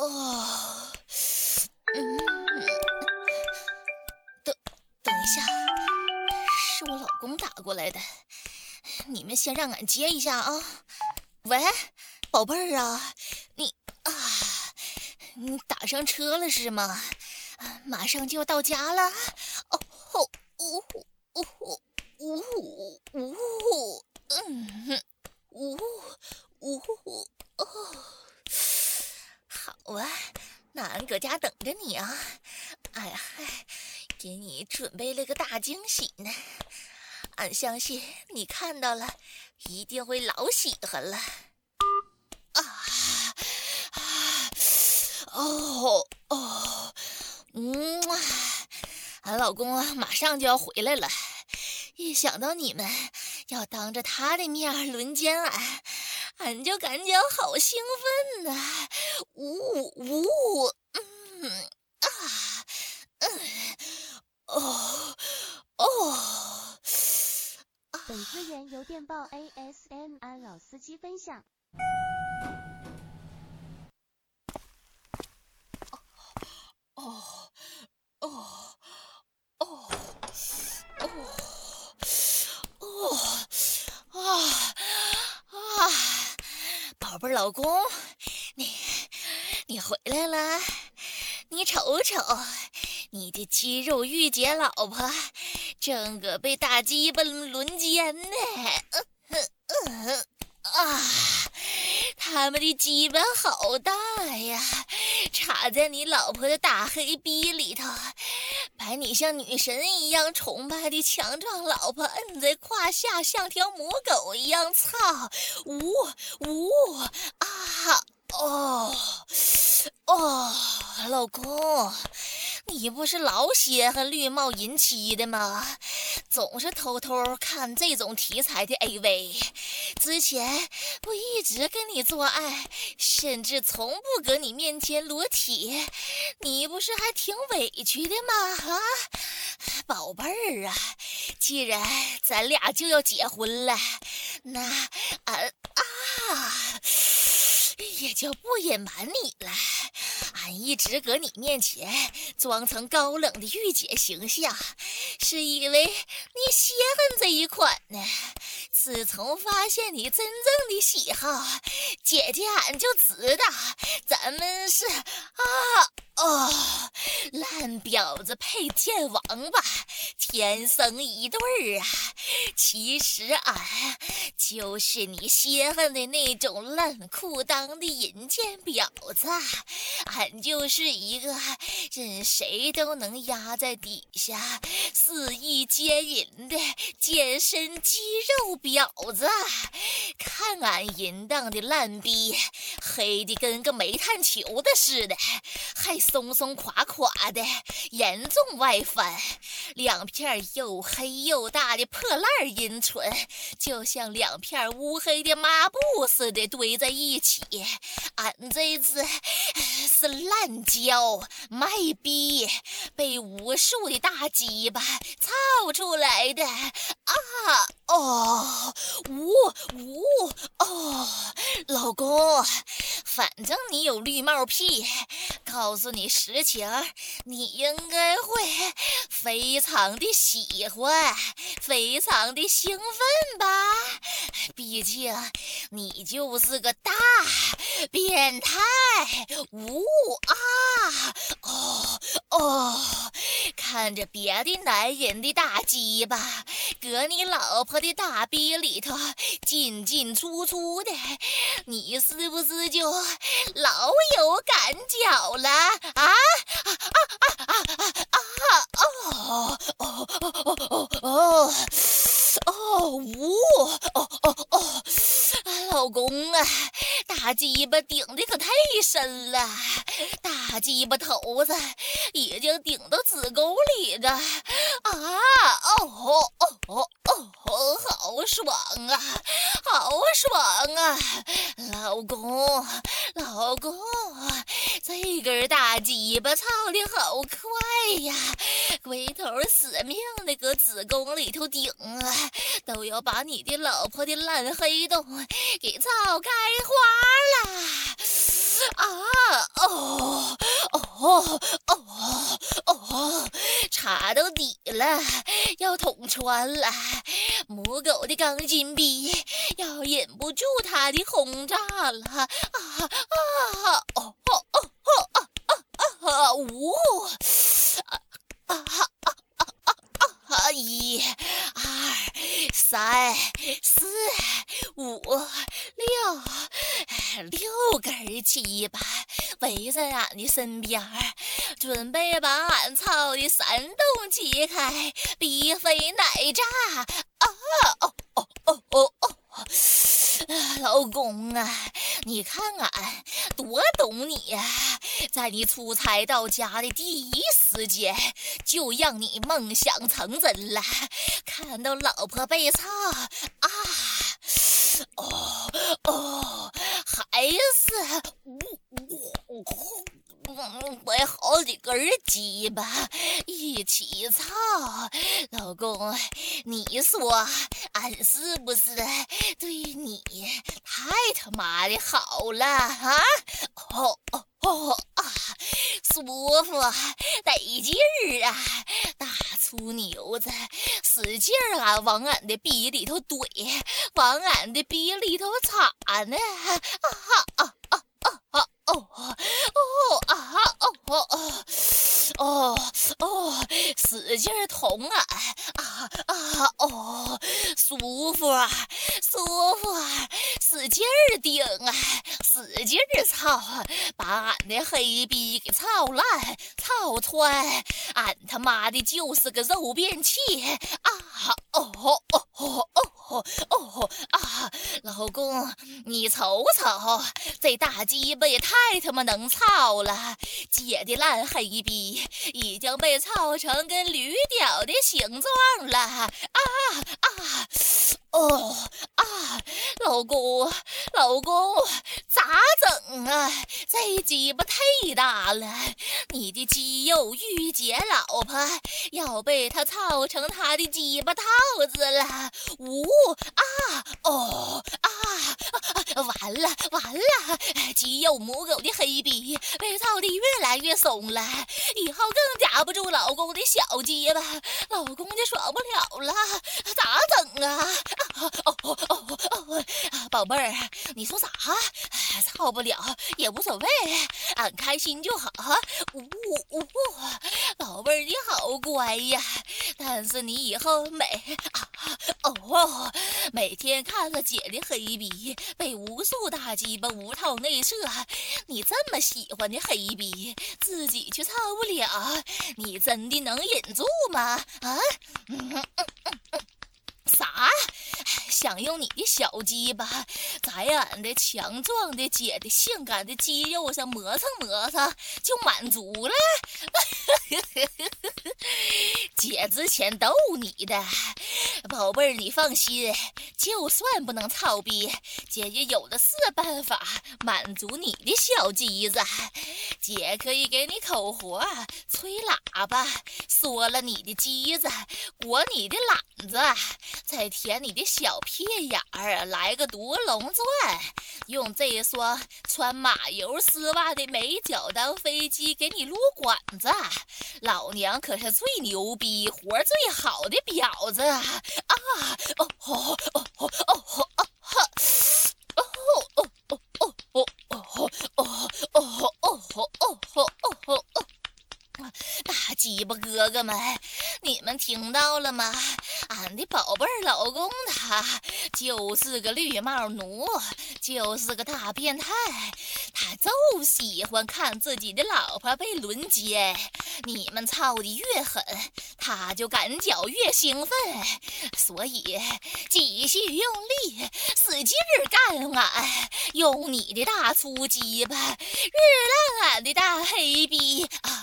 哦，等一下，是我老公打过来的，你们先让俺接一下啊。喂，宝贝儿啊，你打上车了是吗？马上就要到家了。哦吼，呜呼呜呼呜呼呜呼，呜呜呼哦，好啊，那俺搁家等着你啊。哎呀，给你准备了个大惊喜呢，俺相信你看到了一定会老喜欢了。俺老公啊马上就要回来了，一想到你们要当着他的面轮奸俺就感觉好兴奋呐！ 本资源由电报 ASMR 老司机分享。 宝贝儿老公，你回来了，你瞅瞅，你的肌肉御姐老婆正个被大鸡巴轮奸呢。他们的鸡巴好大呀，插在你老婆的大黑逼里头，把你像女神一样崇拜的强壮老婆摁在胯下，像条母狗一样操！老公，你不是老喜欢绿帽淫妻的吗？总是偷偷看这种题材的 AV， 之前不一直跟你做爱，甚至从不搁你面前裸体，你不是还挺委屈的吗？宝贝儿啊，既然咱俩就要结婚了，那也就不隐瞒你了。俺一直搁你面前装成高冷的御姐形象，是以为你稀罕这一款呢。自从发现你真正的喜好，姐姐俺就知道咱们是烂婊子配贱王八，天生一对儿啊！其实俺就是你稀罕的那种烂裤裆的淫贱婊子，俺就是一个任谁都能压在底下肆意奸淫的健身肌肉婊子。看俺淫荡的烂逼，黑的跟个煤炭球的似的，还松松垮垮的，严重外翻，两片又黑又大的破烂阴唇，就像两片乌黑的抹布似的堆在一起。俺这次是烂胶卖逼，被无数的大鸡巴操出来的老公，反正你有绿帽癖，告诉你实情，你应该会非常的喜欢，非常的兴奋吧？毕竟你就是个大变态看着别的男人的大鸡巴搁你老婆的大逼里头进进出出的，你是不是就老有感觉了老公啊，大鸡巴顶的可太深了，大鸡巴头子已经顶到子宫里了好爽啊，好爽啊！老公，这根大鸡巴操的好快呀，龟头死命的搁子宫里头顶啊，都要把你的老婆的烂黑洞给操开花了。 插到底了，要捅穿了。母狗的钢筋臂要忍不住它的轰炸了。1、2、3、4、5、6根鸡巴围在俺的身边，准备把俺操的山洞揭开，逼飞奶炸。老公啊，你看俺多懂你呀！在你出差到家的第一时间，就让你梦想成真了。看到老婆被操还是买好几根鸡巴一起操。老公，你说俺是不是对你太他妈的好了啊？舒服得劲儿啊！大粗牛子使劲儿啊往俺的逼里头怼，往俺的逼里头插呢。使劲儿捅俺舒服舒服，使劲儿顶啊，使劲儿操，把俺的黑逼给操烂操穿，俺他妈的就是个肉便器老公，你瞅瞅，这大鸡巴也太他妈能操了！姐的烂黑逼已经被操成跟驴屌的形状了！老公，咋整啊？这鸡巴太大了，你的肌肉御姐老婆要被他操成他的鸡巴套子了！完了！肌肉母狗的黑逼被操得越来越松了，以后更夹不住老公的小鸡巴，老公就爽不了了，咋整啊？宝贝儿，你说啥？操不了也无所谓，俺开心就好。宝贝儿你好乖呀，但是你以后每天看着姐的黑逼被无数大鸡巴无套内射，你这么喜欢的黑逼自己却操不了，你真的能忍住吗？啥？想用你的小鸡巴在俺的强壮的姐的性感的肌肉上磨蹭磨蹭就满足了？姐之前逗你的，宝贝儿你放心，就算不能操逼，姐也有的是办法满足你的小鸡子。姐可以给你口活，吹喇叭，缩了你的鸡子，裹你的懒子，再舔你的小屁眼儿，来个独龙钻，用这双穿马油丝袜的美脚当飞机给你撸管子。老娘可是最牛逼活最好的婊子大鸡巴哥哥们，你们听到了吗？俺的宝贝儿老公他就是个绿帽奴，就是个大变态，他就喜欢看自己的老婆被轮奸。你们操的越狠，他就感觉越兴奋，所以继续用力使劲干俺，用你的大粗鸡巴日烂俺的大黑逼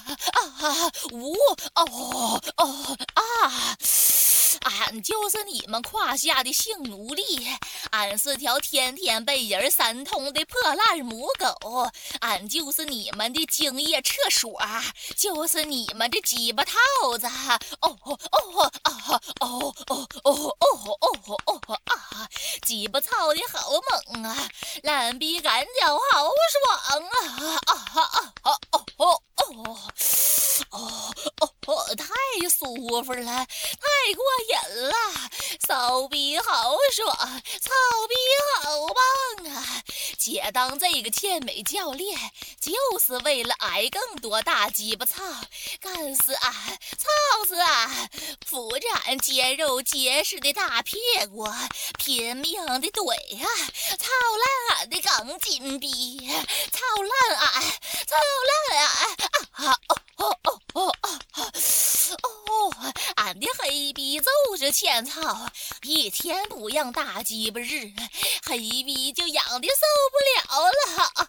俺就是你们胯下的性奴隶，俺是条天天被人三通的破烂母狗，俺就是你们的精液厕所，就是你们的鸡巴套子。鸡巴操的好猛啊，烂逼感觉好爽啊！ 过瘾了，骚逼好爽，操逼好棒啊！姐当这个健美教练，就是为了挨更多大鸡巴操，干死俺，操死俺，扶着俺坚肉结实的大屁股，拼命的怼啊，操烂俺的钢筋逼，操烂俺，操烂俺啊！俺的黑逼就是欠操，一天不养大鸡巴日，黑逼就养的受不了了。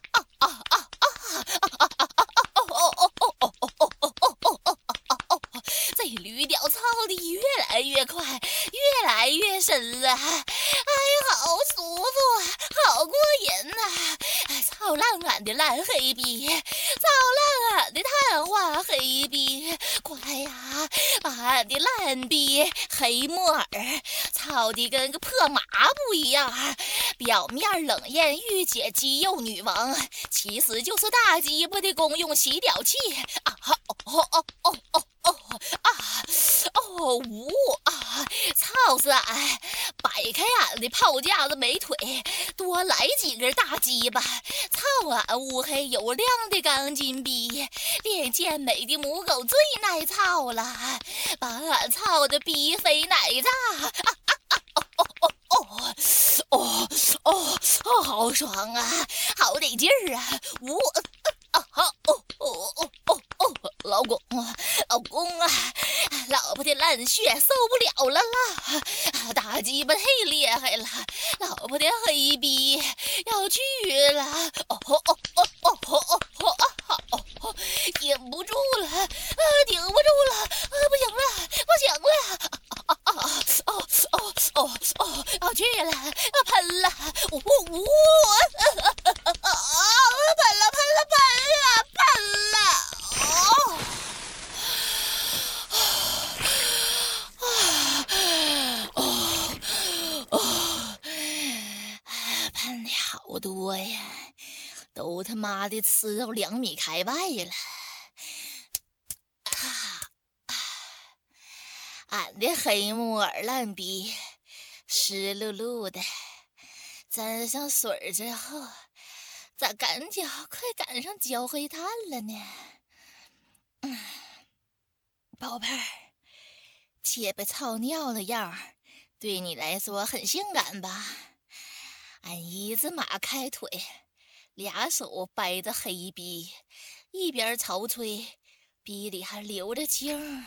这驴屌操的越来越快，越来越深了，哎，好舒服，好过瘾呐！操烂俺的烂黑逼，操烂俺的碳化黑逼，快呀，把俺的烂逼黑木耳操的跟个破麻布一样，表面冷艳御姐肌肉女王，其实就是大鸡巴的公用洗屌器操死俺！摆开俺的炮架子美腿，多来几根大鸡巴，操俺乌黑油亮的钢筋逼，练健美的母狗最耐操了，把俺操的逼肥奶炸！好爽啊，好得劲儿啊！老公啊，老婆的烂血受不了了啦！大鸡巴太厉害了，老婆的黑逼要去了！顶不住了，顶不住了，不行了，要去了，要喷了，喷的好多呀，都他妈的吃到2米开外了。俺的黑木耳烂逼湿漉漉的，沾上水之后咋感觉快赶上焦黑炭了呢？宝贝儿，姐被操尿的样儿对你来说很性感吧？俺一字马开腿，俩手掰着黑逼，一边潮吹，逼里还流着精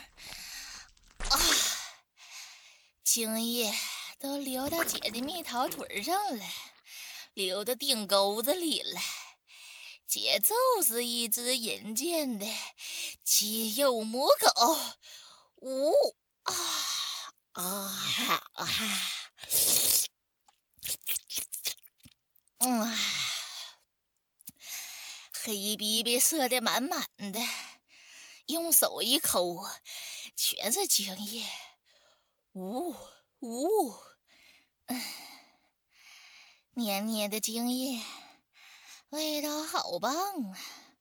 精液都流到姐的蜜桃腿上了，流到腚沟子里了。姐就是一只人间的肌肉母狗，黑逼被射得满满的，用手一抠，全是精液，黏黏的精液，味道好棒啊！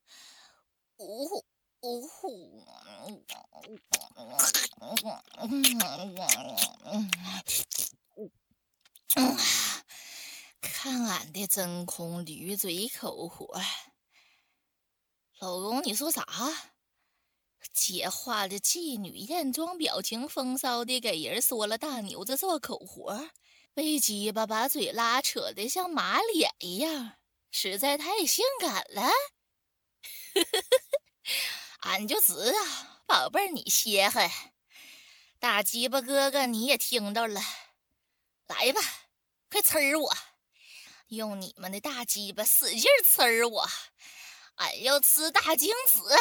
看俺的真空驴嘴口活，老公你说啥？姐画着妓女艳妆，表情风骚的给人说了大牛子做口活，被鸡巴把嘴拉扯的像马脸一样，实在太性感了。俺就知道，宝贝儿你稀罕。大鸡巴哥哥你也听到了，来吧，快呲我，用你们的大鸡巴使劲呲我，俺要吃大精子。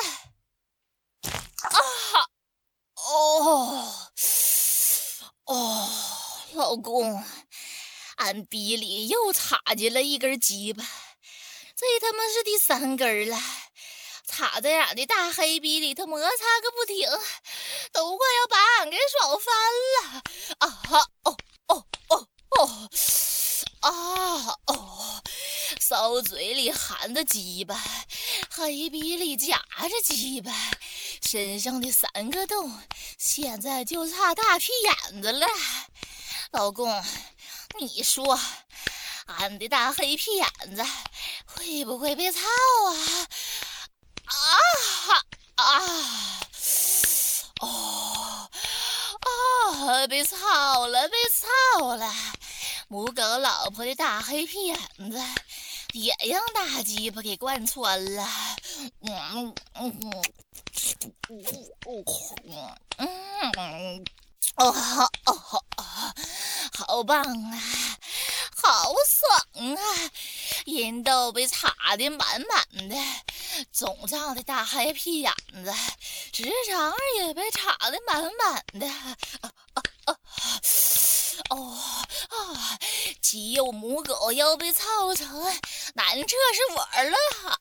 老公，俺逼里又插进了一根鸡巴，这他妈是第3根了，插在俺的大黑逼里头摩擦个不停，都快要把俺给爽翻了。骚嘴里含着鸡巴，黑逼里夹着鸡巴，身上的3个洞现在就差大屁眼子了。老公，你说俺的大黑屁眼子会不会被操被操了，被操了！母狗老婆的大黑屁眼子也让大鸡巴给贯穿了。好棒啊，好爽啊！人都被插得满满的，肿胀的大黑屁眼子，直肠也被插得满满的。鸡肉母狗要被操成男厕所了。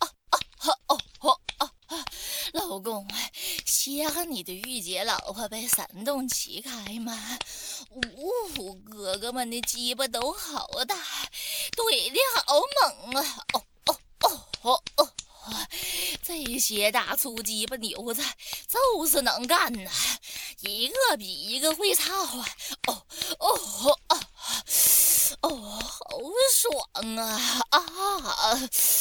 老公，稀罕你的御姐老婆被煽动起开吗？哥哥们的鸡巴都好大，怼的好猛啊！这些大粗鸡巴牛子就是能干呐，一个比一个会操啊！好爽啊！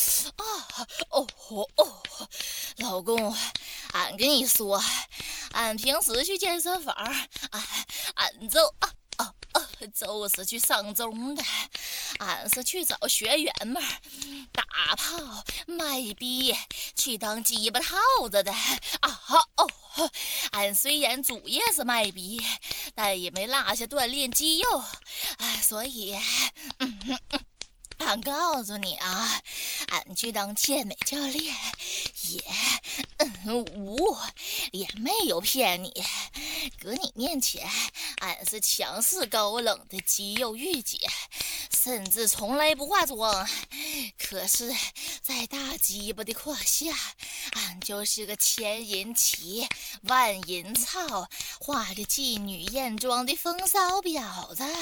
老公，俺跟你说，俺平时去健身房，俺就是去上钟的，俺是去找学员们打炮卖逼，去当鸡巴套子的。俺虽然主业是卖逼，但也没落下锻炼肌肉，所以俺告诉你啊，俺去当健美教练也没有骗你。搁你面前，俺是强势高冷的肌肉御姐，甚至从来不化妆。可是，在大鸡巴的胯下，俺就是个千人骑、万人操、画着妓女艳妆的风骚婊子。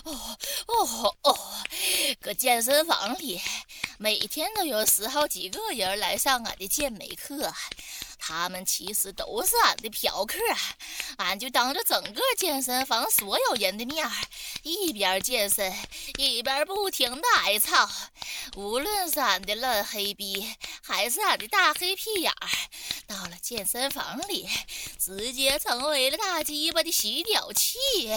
搁健身房里，每天都有10好几个人来上俺的健美课。他们其实都是俺的嫖客，俺就当着整个健身房所有人的面，一边健身一边不停的挨操。无论是俺的烂黑逼还是俺的大黑屁眼儿，到了健身房里直接成为了大鸡巴的洗脚器。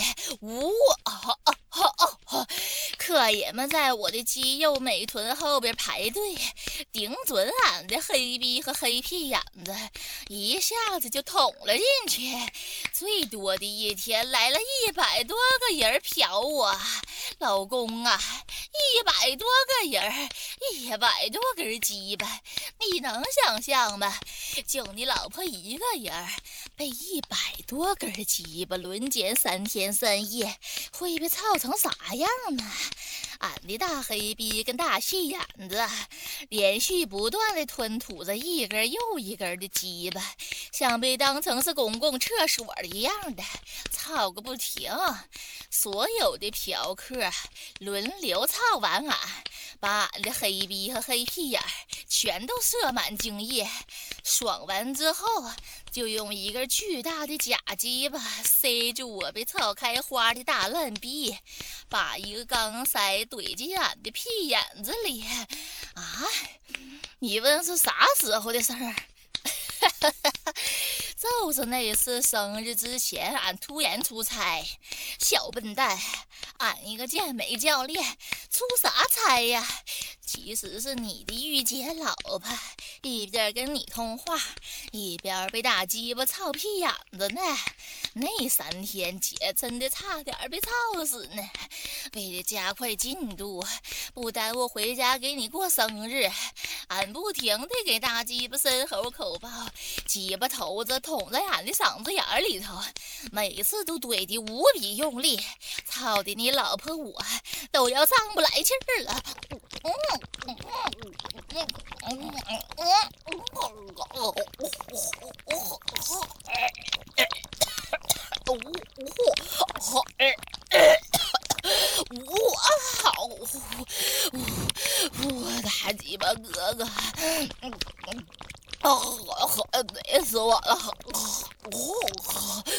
客人们在我的肌肉美臀后边排队，顶准俺的黑逼和黑屁眼子，一下子就捅了进去。最多的一天来了100多个人嫖我。老公啊，100多个人，100多根鸡巴，你能想象吗？就你老婆一个人被100多根鸡巴轮奸3天3夜，会被操成啥样呢？俺的大黑逼跟大屁眼子连续不断的吞吐着一根又一根的鸡巴，像被当成是公共厕所一样的操个不停。所有的嫖客轮流操完俺，把俺的黑逼和黑屁眼全都射满精液。爽完之后，就用一根巨大的假鸡巴塞住我被操开花的大烂逼，把一个钢塞怼进俺的屁眼子里。你问是啥时候的事儿？就是那次生日之前，俺突然出差。小笨蛋，俺一个健美教练出啥差呀？其实是你的御姐老婆一边跟你通话，一边被大鸡巴操屁眼子呢。那3天姐真的差点被操死呢。为了加快进度，不耽误回家给你过生日，俺不停地给大鸡巴深喉口爆，鸡巴头子捅在俺的嗓子眼里头，每次都怼得无比用力，操的你老婆我都要上不来气儿了。我大鸡巴哥哥，累死我了！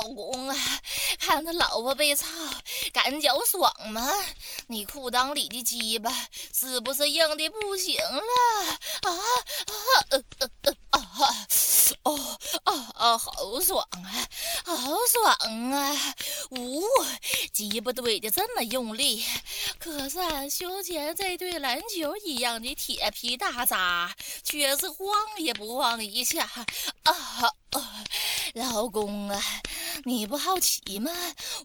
公啊，看他老婆被操，感觉爽吗？你裤裆里的鸡巴是不是硬的不行了？好爽啊，好爽啊！鸡巴怼的这么用力，可是俺胸前这对篮球一样的铁皮大渣却是晃也不晃一下。老公啊，你不好奇吗？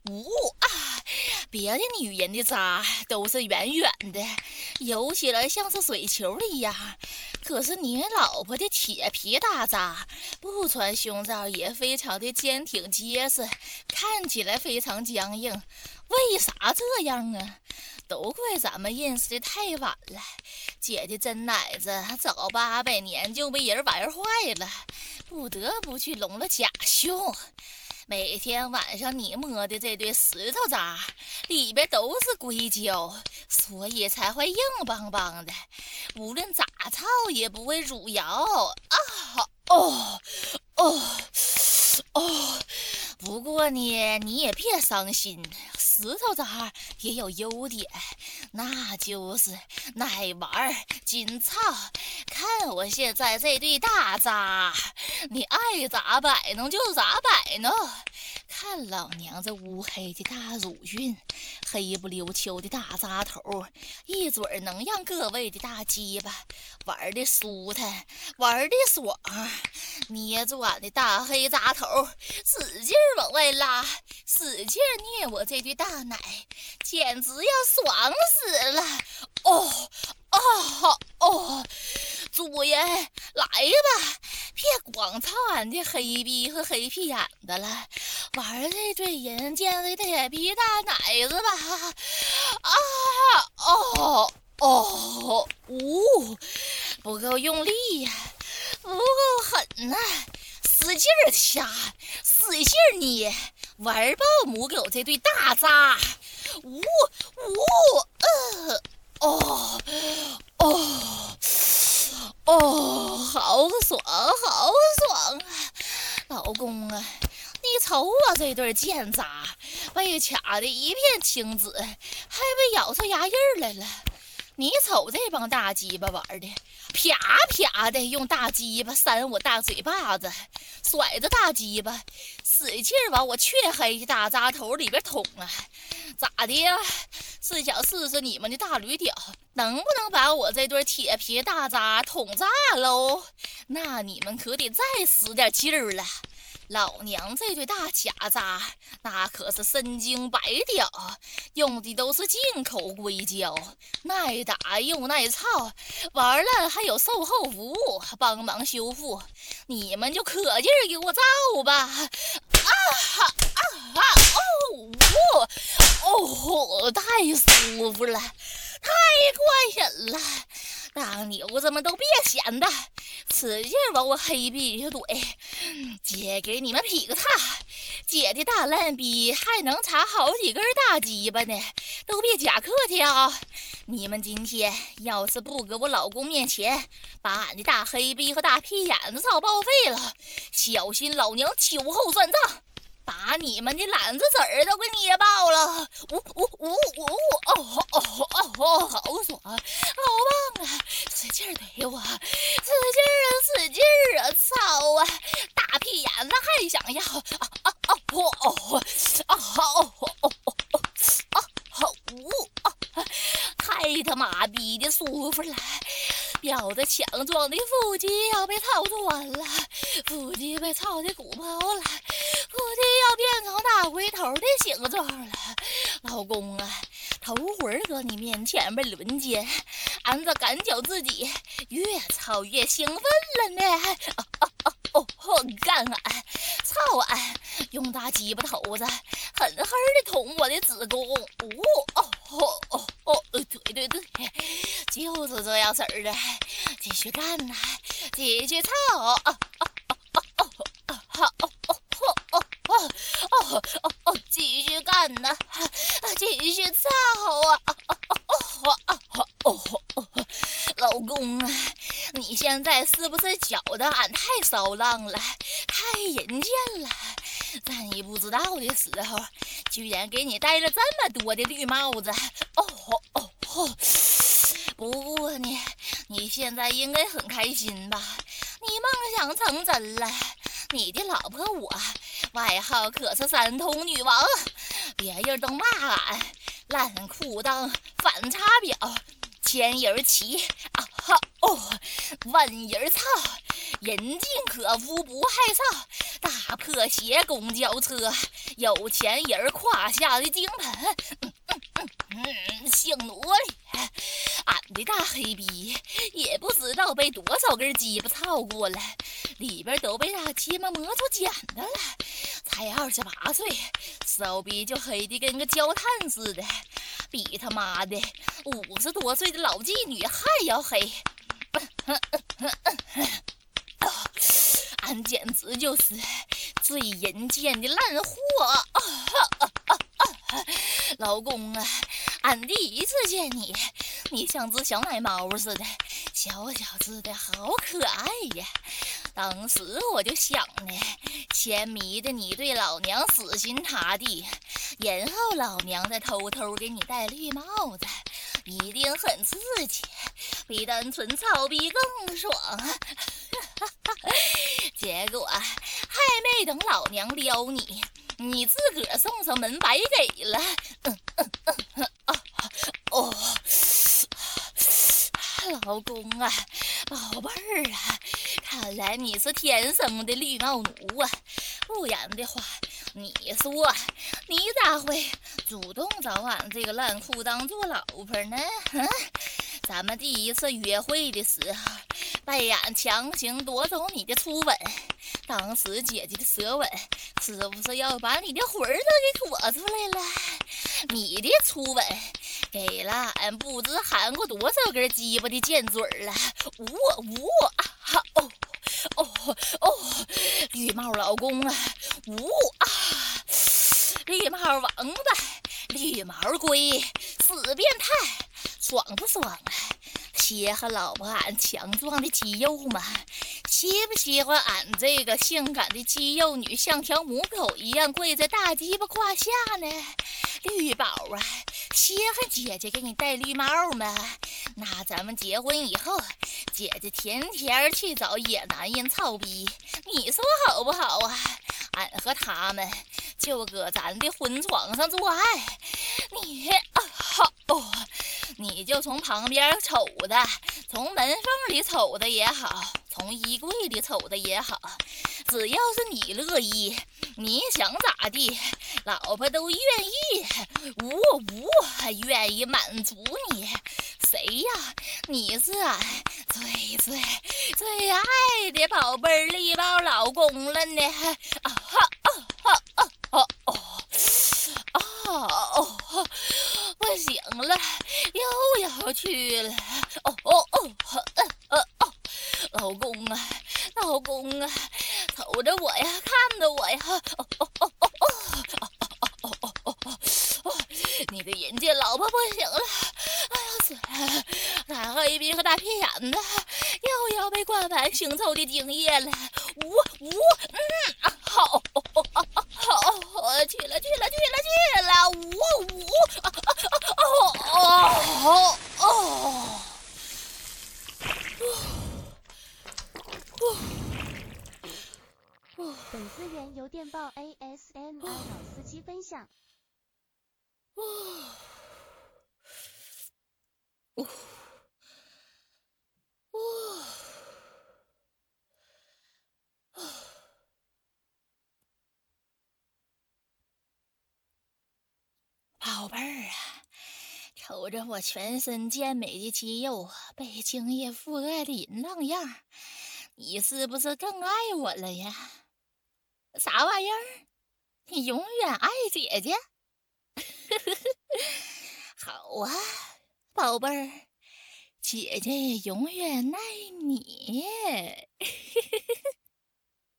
别的女人的渣都是圆圆的，游起来像是水球一样，可是你老婆的铁皮大渣不穿胸罩也非常的坚挺结实，看起来非常僵硬。为啥这样啊？都怪咱们认识的太晚了，姐的真奶子早800年就被人玩坏了，不得不去隆了假胸。每天晚上你摸的这堆石头渣里边都是硅胶，所以才会硬邦邦的，无论咋操也不会汝窑。不过呢，你也别伤心，石头渣也有优点，那就是耐玩紧操。看我现在这对大渣，你爱咋摆弄就咋摆弄。看老娘这乌黑的大乳晕，黑不溜秋的大渣头，一准儿能让各位的大鸡巴玩的舒坦，玩的爽。捏住俺的大黑渣头，使劲往外拉，使劲捏我这对大奶，简直要爽死了！主人来吧，别光操俺的黑逼和黑屁眼子了，玩这对人间的铁皮大奶子吧！不够用力呀，不够狠呐，使劲掐，使劲捏，玩爆母狗这对大渣！好爽，好爽啊！老公啊，你瞅我这对贱渣，被卡的一片青紫，还被咬出牙印来了。你瞅这帮大鸡巴玩的，啪啪的用大鸡巴扇我大嘴巴子，甩着大鸡巴，使劲往我黢黑的大渣头里边捅啊！咋的呀？是想试试你们的大驴屌能不能把我这对铁皮大渣捅炸喽？那你们可得再使点劲儿了。老娘这对大假渣那可是身经百屌，用的都是进口硅胶，耐打又耐操，玩了还有售后服务帮忙修复，你们就可劲儿给我造吧！太舒服了，太过瘾了！大牛子们都别闲的，使劲往我黑逼里怼，姐给你们劈个叉！姐的大烂逼还能插好几根大鸡巴呢，都别假客气啊！你们今天要是不搁我老公面前把俺的大黑逼和大屁眼子操报废了，小心老娘秋后算账！把你们的懒子籽儿都给捏爆了！好爽，好棒啊！使劲怼我，使劲啊！操啊！大屁眼子还想要！太他妈逼的舒服了！表子强壮的腹肌要被操断了，腹肌被操的鼓包了，腹肌要变成大龟头的形状了。老公啊，头回搁你面前被轮奸，俺咋感觉自己越操越兴奋了呢？干俺，操俺，用大鸡巴头子狠狠地捅我的子宫！对，就是这样式儿的，继续干呐，继续操！继续干呐，继续操老公啊，你现在是不是觉得俺太骚浪了，太人贱了？咱你不知道的时候，居然给你戴了这么多的绿帽子。不过呢，你现在应该很开心吧？你梦想成真了，你的老婆我，外号可是3通女王，别人都骂俺烂裤裆、反差表、千人骑万人操，人尽可夫不害臊，大破鞋公交车，有钱人胯下的金盆。性奴隶，俺的大黑逼也不知道被多少根鸡巴操过了，里边都被他鸡巴磨出茧子了。才28岁，手臂就黑的跟个焦炭似的，比他妈的50多岁的老妓女还要黑。俺简直就是最人间的烂货！老公啊，俺第一次见你，你像只小奶猫似的，小小只的好可爱呀！当时我就想呢，千迷的你对老娘死心塌地，然后老娘再偷偷给你戴绿帽子，一定很刺激，比单纯操逼更爽。结果还没等老娘撩你，你自个儿送上门白给了。老公啊，宝贝儿啊，看来你是天生的绿帽奴啊，不然的话，你说你咋会主动找俺这个烂裤当做老婆呢？咱们第一次约会的时候，被俺强行夺走你的初吻，当时姐姐的舌吻是不是要把你的魂儿都给裹出来了？你的初吻给了俺不知含过多少根鸡巴的尖嘴了。绿帽老公啊，绿帽王八，绿毛龟，死变态，爽不爽啊？稀罕老婆俺强壮的肌肉吗？喜不喜欢俺这个性感的肌肉女像条母狗一样跪在大鸡巴胯下呢？绿宝啊，稀罕姐姐给你戴绿帽吗？那咱们结婚以后，姐姐天天去找野男人操逼，你说好不好啊？俺和他们就搁咱的婚床上做爱，你就从旁边瞅的，从门缝里瞅的也好，从衣柜里瞅的也好，只要是你乐意，你想咋地，老婆都愿意，愿意满足你。谁呀？你是俺最爱的宝贝儿绿帽老公了呢！不行了，又要去了。老公啊，瞅着我呀，看着我呀。你的人家老婆不行了，哎呀死了！大黑逼和大屁眼子又要被灌完腥臭的精液了。好，去了。 本资源由电报 ASMR 老司机分享。 宝贝儿啊，瞅着我全身健美的肌肉被精液覆盖的淫荡样，你是不是更爱我了呀？啥玩意儿？你永远爱姐姐？好啊，宝贝儿，姐姐也永远爱你。